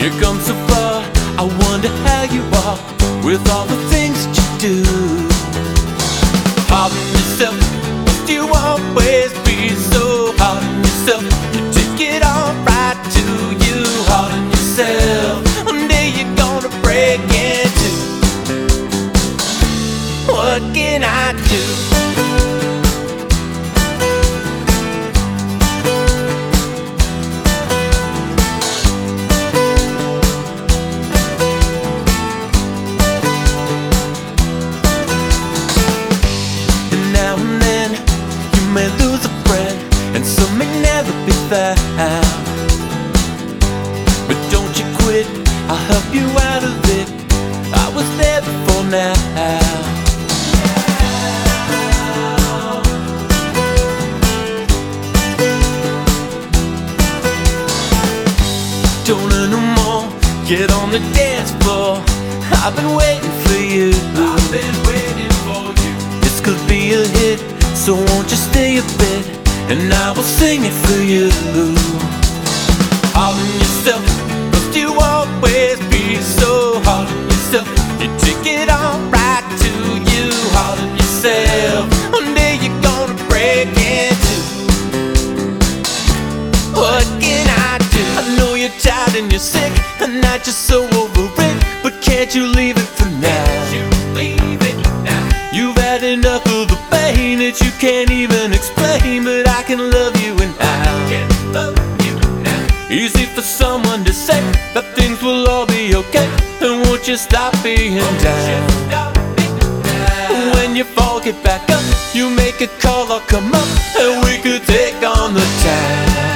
You come so far, I wonder how you are with all the things that you do. Hard on yourself, must you always be so hard on yourself? You take it all right to you. Hard on yourself, one day you're gonna break in two. What can I do? May lose a friend, and some may never be found. But don't you quit, I'll help you out of it. I was there before now. Don't learn no more, get on the dance floor. I've been waiting for you. I've been waiting for you. This could be a hit, so won't you stay a bit, and I will sing it for you. Hard on yourself, must you always be so hard on yourself? You take it all right to you. Hard on yourself, one day you're gonna break in two. What can I do? I know you're tired and you're sick, and that you're so over it, but can't you leave it for now? You've had enough of the pain that you can't even explain, but I can love you and easy for someone to say that things will all be okay, and won't you stop being down? When you fall, get back up, you make a call, I'll come up, and we could take on the town.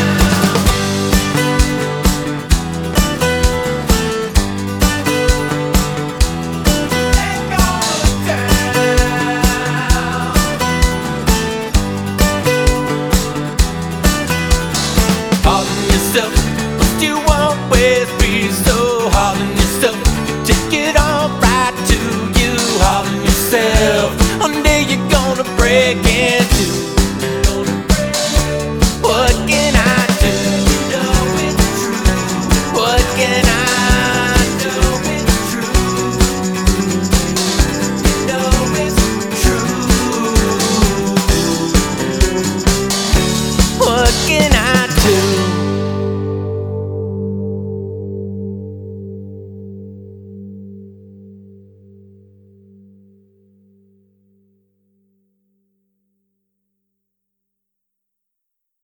Must you always be so hard on yourself? You take it all right to you. Hard on yourself.